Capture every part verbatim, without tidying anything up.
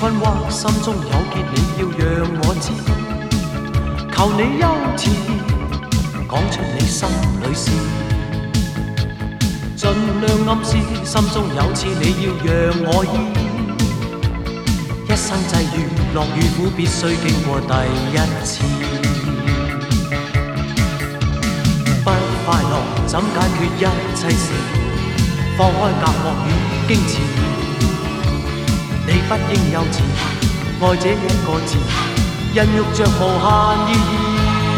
困惑，心中有結，你要讓我知。求你優次講出你心裏事，盡量暗示心中有刺，你要讓我醫。一生際遇，樂與苦，必須經過第一次。不快樂怎解決一切事？放開隔膜與矜持，你不應幼稚，愛這一個字，孕育着無限意義。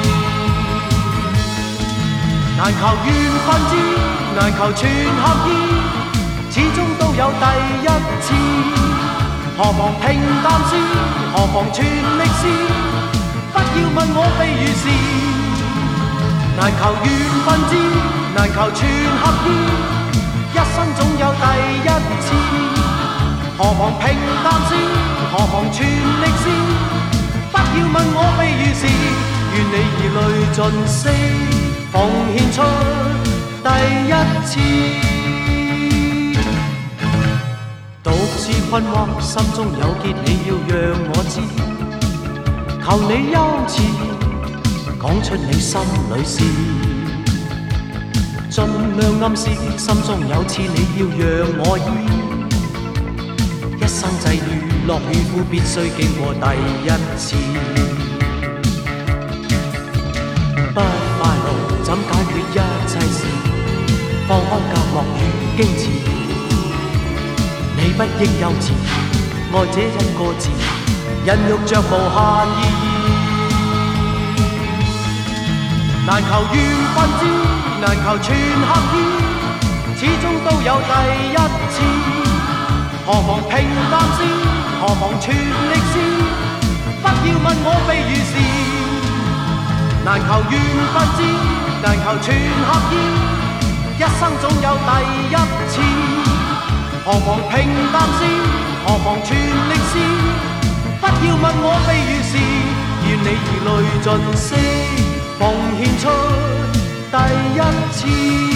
難求緣分知，難求全合意，始終都有第一次。何妨平淡些，何妨全力試，不要問我非與是。難求緣分知，難求全合意，一生總有第一次。何妨平淡些，何妨全力試，不要問我非與是。願你以淚盡瀉，奉獻出第一次。獨自困惑，心中有結，你要讓我知。求你優次講出你心裏事，盡量暗示心中有刺，你要讓我醫。一生際遇，樂與苦，必須經過第一次。不快樂怎解決一切事？放開隔膜與矜持，你不應幼稚，愛這一個字，孕育着無限意義。難求緣分知，難求全合意，始終都有第一次。何妨平淡些，何妨全力試，不要問我非與是。難求緣分知，難求全合意，一生總有第一次。何妨平淡些，何妨全力試，不要問我非與是。願你以淚盡瀉，奉獻出第一次。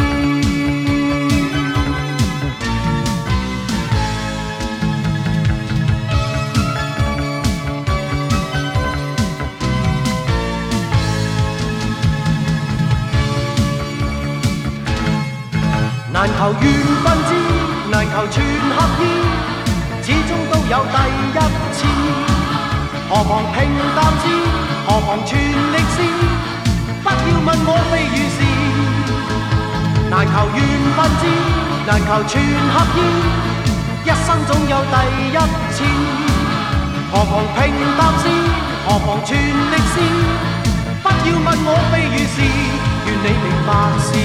難求緣分知，難求全合意，始終都有第一次。何妨平淡些，何妨全力試，不要問我非與是。難求緣分知，難求全合意，一生總有第一次。何妨平淡些，何妨全力試，不要問我非與是。願你明白是